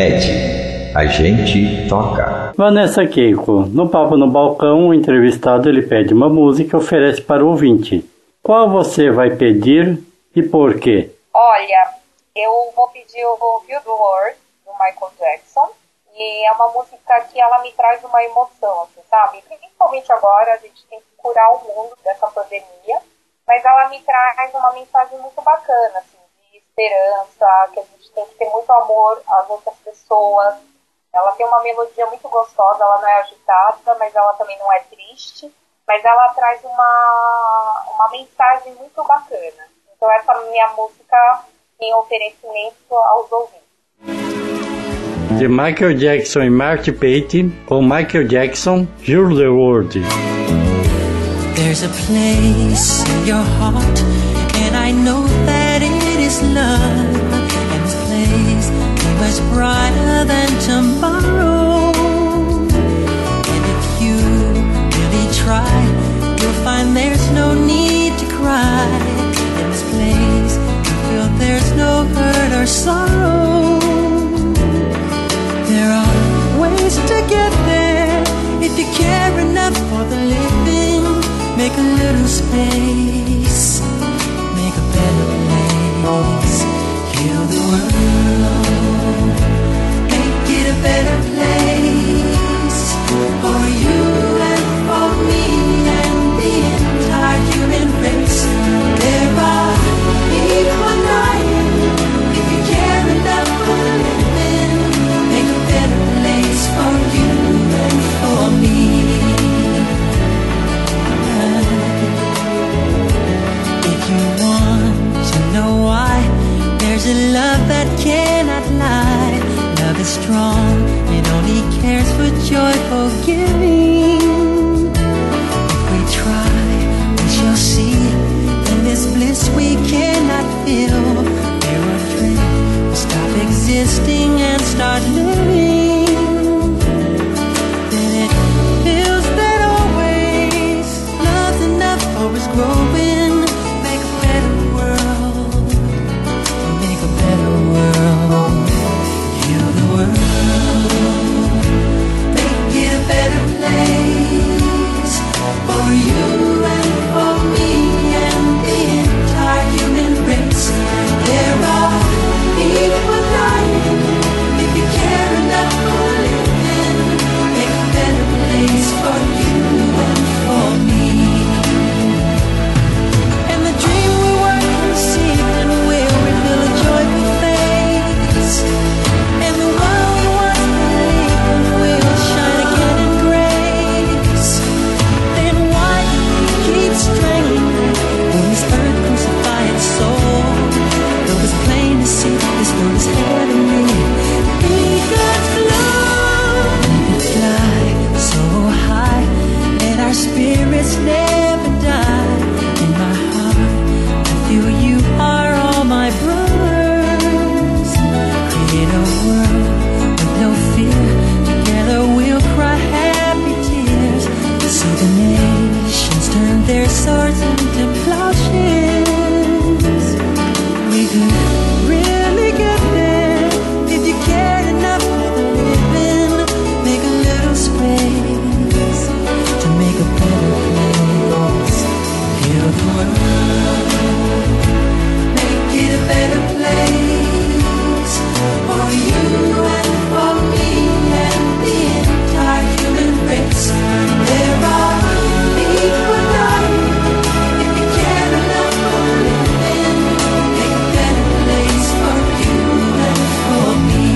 pede, a gente toca. Vanessa Keiko, no Papo no Balcão, o entrevistado ele pede uma música e oferece para o ouvinte. Qual você vai pedir e por quê? Olha, eu vou pedir o Feel the World, do Michael Jackson. E é uma música que ela me traz uma emoção, assim, sabe? Principalmente agora, a gente tem que curar o mundo dessa pandemia, mas ela me traz uma mensagem muito bacana, assim, de esperança, que a gente tem que ter muito amor às outras pessoas. Ela tem uma melodia muito gostosa, ela não é agitada, mas ela também não é triste, mas ela traz uma mensagem muito bacana. Então essa minha música tem oferecimento aos ouvintes. De Michael Jackson e Marty Pate, com Michael Jackson, Heal the World. There's a place in your heart, and I know that it is love. is brighter than tomorrow. And if you really try, you'll find there's no need to cry. In this place, you feel there's no hurt or sorrow. There are ways to get there if you care enough for the living. Make a little space, make a better place. Heal the world, make it a better place for you and for me and the entire human race. There are people dying. If you care enough for the living, make a better place for you and for me. If you want to know why, there's a love that cannot lie. Love is strong, it only cares for joyful giving. If we try, we shall see. In this bliss we cannot feel. Fear or dread will stop existing and start living. Then it feels that always love's enough for us growing. Make a better world, make a better world. Heal the world, make it a better place for you and for me and the entire human race. There are people dying. If you care enough for living, make a better place for you and for me. And the dream we work conceived and will reveal a joyful face. And the one we once believed in will shine again in grace. Then why keep straining on this earth crucify its soul? Though it's plain to see this world is heavenly, be God's love. Let it fly so high, let our spirits never die. In my heart, I feel you are all my brothers. Create a world with no fear. Together we'll cry happy tears. See the nations turn their swords into plowshares. We could really get there if you cared enough for the living. Make a little space to make a better place. Heal the world, make it a better place for you and for me and the entire human race. There are people dying. If you care enough for living, make a better place for you and for me.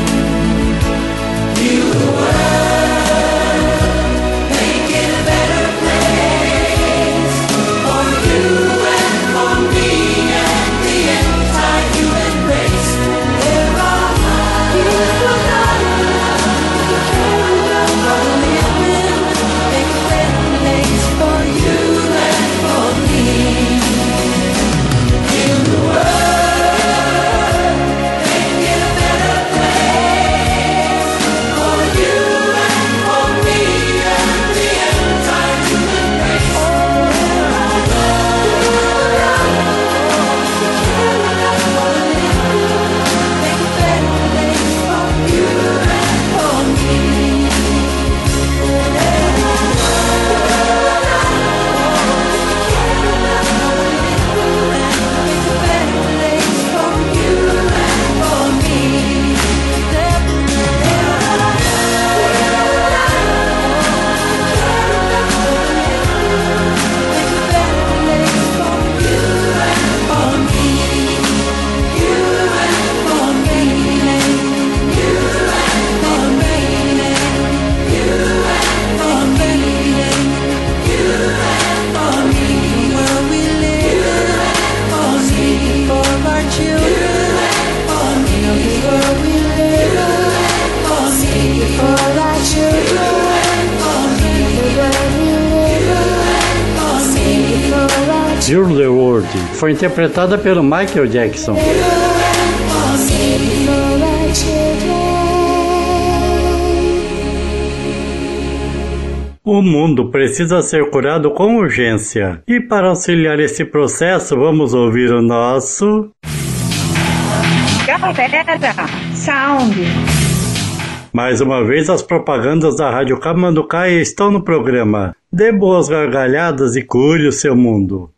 Heal the world, make it a better place for you and for me and the entire human race. There are people dying. If you care enough for living, make a better place for you and for me. Heal the world, make it a better place for you and for me and the entire human race. Make a better place for you and for me. Heal the World foi interpretada pelo Michael Jackson. For our children. O mundo precisa ser curado com urgência. E para auxiliar esse processo, vamos ouvir o nosso... Galera, Sound. Mais uma vez, as propagandas da Rádio Camanducaia estão no programa. Dê boas gargalhadas e cure o seu mundo.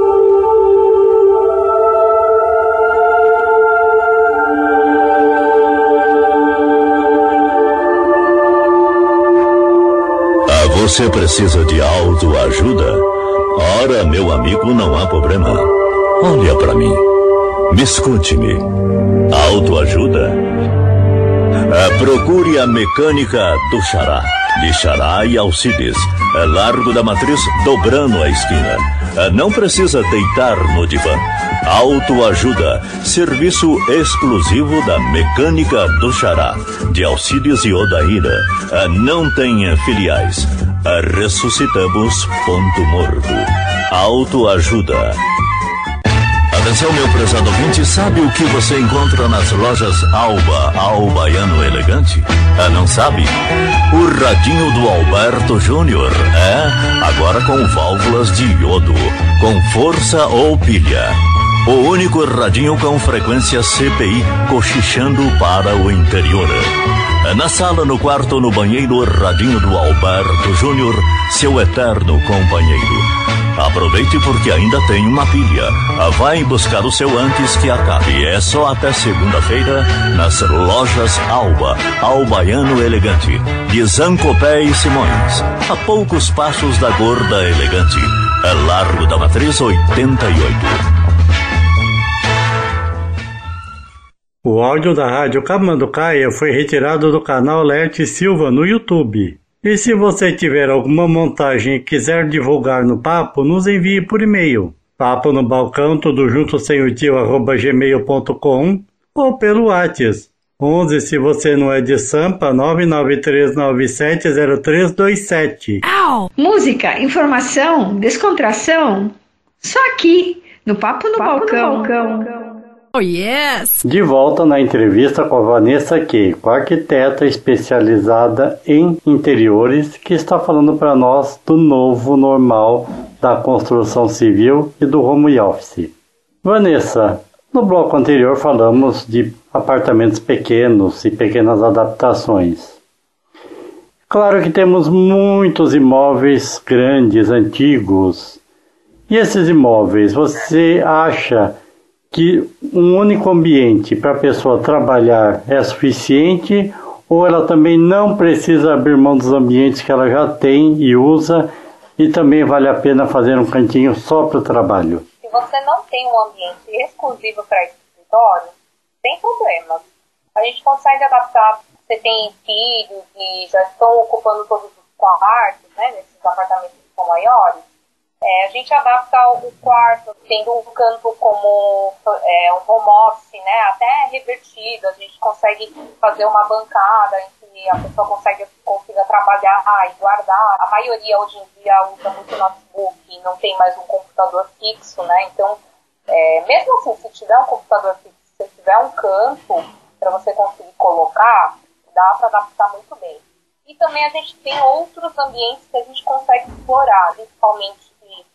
Você precisa de autoajuda? Ora, meu amigo, não há problema. Olha pra mim. Me escute-me. Autoajuda? Procure a Mecânica do Xará. De Xará e Alcides. Largo da Matriz, dobrando a esquina. Não precisa deitar no divã. Autoajuda. Serviço exclusivo da Mecânica do Xará. De Alcides e Odaíra. Não tem filiais. Ressuscitamos ponto morto. Autoajuda. Atenção, meu prezado ouvinte, sabe o que você encontra nas lojas Alba, Albaiano Elegante? Não sabe? O radinho do Alberto Júnior. Agora com válvulas de iodo, com força ou pilha. O único radinho com frequência CPI, cochichando para o interior. Na sala, no quarto, no banheiro, o radinho do Alberto Júnior, seu eterno companheiro. Aproveite porque ainda tem uma pilha. Vai buscar o seu antes que acabe. É só até segunda-feira nas lojas Alba, Albaiano Elegante, de Zancopé e Simões. A poucos passos da Gorda Elegante. Largo da Matriz 88. O áudio da Rádio Camanducaia foi retirado do canal Lerte Silva no YouTube. E se você tiver alguma montagem e quiser divulgar no Papo, nos envie por e-mail. Papo no balcão, tudo junto sem o tio, @gmail.com ou pelo WhatsApp. 11 se você não é de Sampa, 993970327. Música, informação, descontração. Só aqui, no Papo no Balcão. Oh, yes! De volta na entrevista com a Vanessa Keiko, arquiteta especializada em interiores, que está falando para nós do novo normal da construção civil e do home office. Vanessa, no bloco anterior falamos de apartamentos pequenos e pequenas adaptações. Claro que temos muitos imóveis grandes, antigos. E esses imóveis, você acha que um único ambiente para a pessoa trabalhar é suficiente, ou ela também não precisa abrir mão dos ambientes que ela já tem e usa, e também vale a pena fazer um cantinho só para o trabalho? Se você não tem um ambiente exclusivo para esse escritório, tem problemas. A gente consegue adaptar. Você tem filhos e já estão ocupando todos os quartos, né, nesses apartamentos que são maiores. A gente adapta o quarto, tendo um canto como um home office, né, até revertido. A gente consegue fazer uma bancada em que a pessoa consiga trabalhar e guardar. A maioria hoje em dia usa muito notebook e não tem mais um computador fixo, né? Então, mesmo assim, se tiver um computador fixo, se tiver um canto para você conseguir colocar, dá para adaptar muito bem. E também a gente tem outros ambientes que a gente consegue explorar, principalmente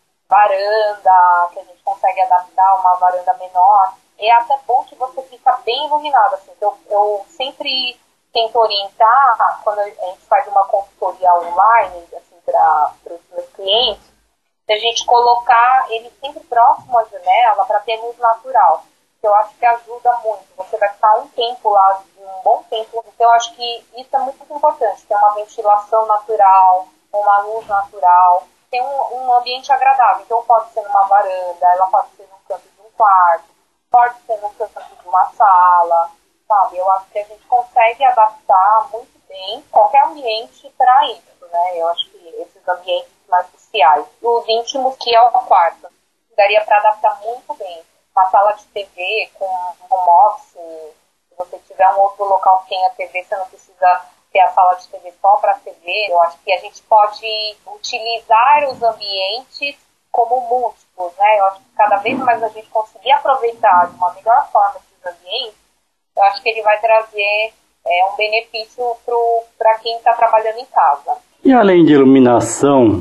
varanda, que a gente consegue adaptar uma varanda menor. É até bom que você fica bem iluminado. Assim. Eu sempre tento orientar, quando a gente faz uma consultoria online assim, para os meus clientes, a gente colocar ele sempre próximo à janela para ter luz natural. Eu acho que ajuda muito. Você vai ficar um tempo lá, um bom tempo. Então eu acho que isso é muito importante, ter uma ventilação natural, uma luz natural. Tem um ambiente agradável, então pode ser numa varanda, ela pode ser num canto de um quarto, pode ser no canto de uma sala, sabe? Eu acho que a gente consegue adaptar muito bem qualquer ambiente para isso, né? Eu acho que esses ambientes mais sociais, os íntimos, que é o quarto, daria para adaptar muito bem. Uma sala de TV com home office, se você tiver um outro local que tenha TV, você não precisa ter a sala de TV só para TV. Eu acho que a gente pode utilizar os ambientes como múltiplos, né? Eu acho que cada vez mais a gente conseguir aproveitar de uma melhor forma esses ambientes, eu acho que ele vai trazer um benefício para quem está trabalhando em casa. E além de iluminação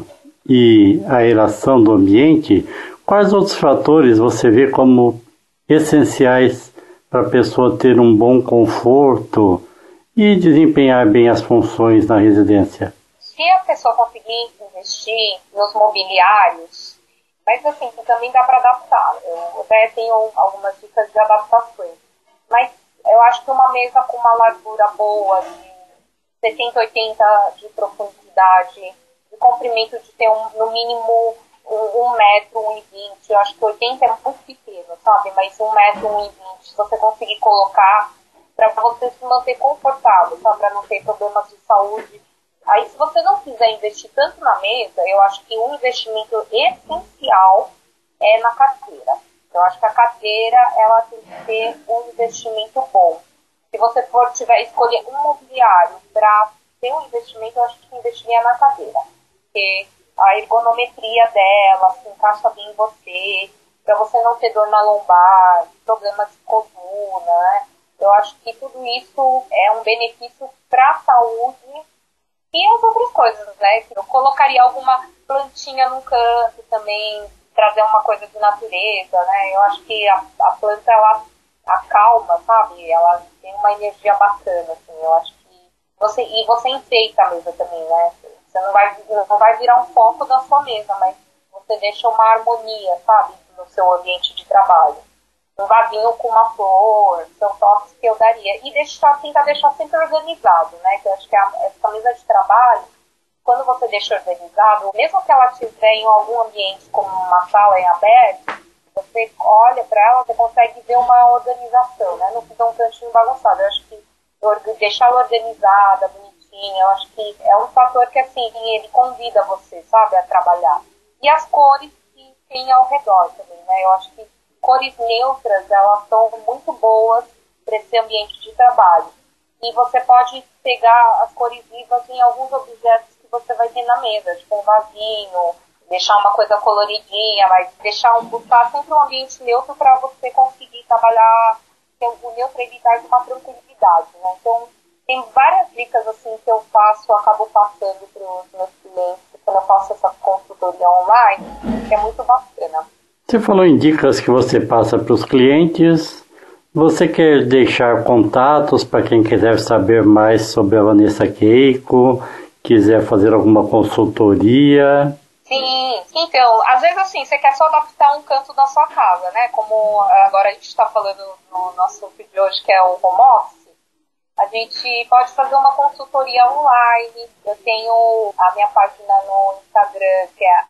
e aeração do ambiente, quais outros fatores você vê como essenciais para a pessoa ter um bom conforto e desempenhar bem as funções na residência? Se a pessoa conseguir investir nos mobiliários, mas assim, também dá para adaptar. Eu até tenho algumas dicas de adaptações. Mas eu acho que uma mesa com uma largura boa, de 70, 80 de profundidade, de comprimento de ter no mínimo 1 metro, 1,20. Eu acho que 80 é muito pequeno, sabe? Mas 1 metro, 1,20, se você conseguir colocar para você se manter confortável, sabe? Para não ter problemas de saúde. Aí, se você não quiser investir tanto na mesa, eu acho que um investimento essencial é na cadeira. Eu acho que a cadeira, ela tem que ter um investimento bom. Se você tiver escolher um mobiliário para ter um investimento, eu acho que investiria na cadeira. Porque a ergonometria dela se encaixa bem em você, para você não ter dor na lombar, problemas de coluna, né? Eu acho que tudo isso é um benefício para a saúde. E as outras coisas, né? Eu colocaria alguma plantinha no canto também, trazer uma coisa de natureza, né? Eu acho que a planta, ela acalma, sabe? Ela tem uma energia bacana, assim. Eu acho que você enfeita a mesa também, né? Você não vai virar um foco da sua mesa, mas você deixa uma harmonia, sabe? No seu ambiente de trabalho. Um vasinho com uma flor, são toques que eu daria. E tentar deixar sempre organizado, né? Que eu acho que essa mesa de trabalho, quando você deixa organizado, mesmo que ela estiver em algum ambiente como uma sala em aberto, você olha para ela, você consegue ver uma organização, né? Não fica um cantinho bagunçado. Eu acho que deixar ela organizada, bonitinha, eu acho que é um fator que, assim, ele convida você, sabe, a trabalhar. E as cores que tem ao redor também, né? Eu acho que cores neutras, elas são muito boas para esse ambiente de trabalho. E você pode pegar as cores vivas em alguns objetos que você vai ter na mesa, tipo um vasinho, deixar uma coisa coloridinha, mas buscar sempre um ambiente neutro para você conseguir trabalhar. O neutro ele dá uma tranquilidade, né? Então, tem várias dicas assim que eu acabo passando para os meus clientes quando eu faço essa consultoria online, que é muito bacana. Você falou em dicas que você passa para os clientes. Você quer deixar contatos para quem quiser saber mais sobre a Vanessa Keiko, quiser fazer alguma consultoria? Sim, então, às vezes assim, você quer só adaptar um canto da sua casa, né? Como agora a gente está falando no nosso vídeo de hoje, que é o home office, a gente pode fazer uma consultoria online. Eu tenho a minha página no Instagram, que é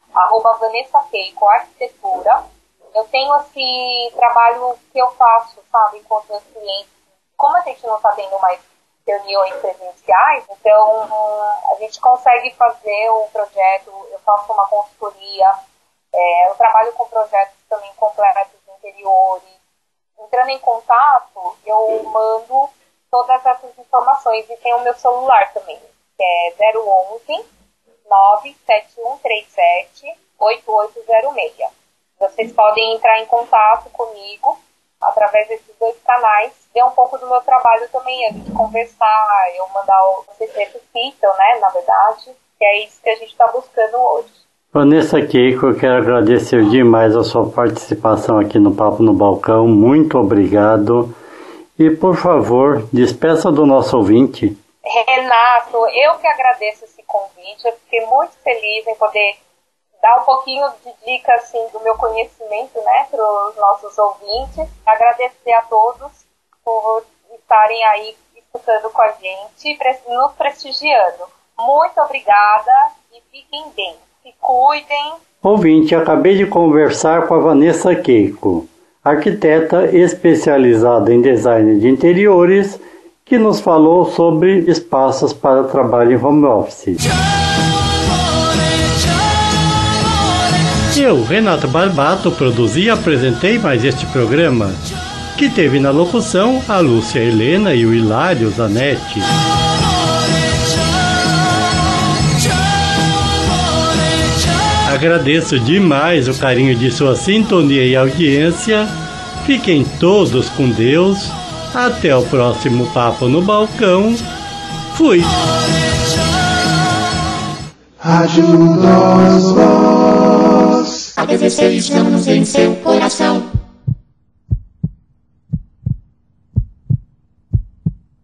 @VanessaKeikoArquitetura. Eu tenho esse trabalho que eu faço, sabe, com os meus clientes. Como a gente não está tendo mais reuniões presenciais, então a gente consegue fazer um projeto, eu faço uma consultoria, eu trabalho com projetos também completos de interiores. Entrando em contato, eu mando todas essas informações e tem o meu celular também, que é 011 97137 8806. Vocês podem entrar em contato comigo através desses 2 canais, ver um pouco do meu trabalho também, a gente conversar, eu mandar vocês certificam, né, na verdade, que é isso que a gente está buscando hoje. Vanessa Keiko, eu quero agradecer demais a sua participação aqui no Papo no Balcão, muito obrigado. E, por favor, despeça do nosso ouvinte. Renato, eu que agradeço esse convite, eu fiquei muito feliz em poder dar um pouquinho de dica, assim, do meu conhecimento, né, para os nossos ouvintes. Agradecer a todos por estarem aí escutando com a gente, nos prestigiando. Muito obrigada e fiquem bem. Se cuidem. Ouvinte, acabei de conversar com a Vanessa Keiko, arquiteta especializada em design de interiores, que nos falou sobre espaços para trabalho em home office. Eu, Renato Barbato, produzi e apresentei mais este programa, que teve na locução a Lúcia Helena e o Hilário Zanetti. Agradeço demais o carinho de sua sintonia e audiência. Fiquem todos com Deus. Até o próximo Papo no Balcão. Fui! Ajuda-os vós a 16 anos em seu coração.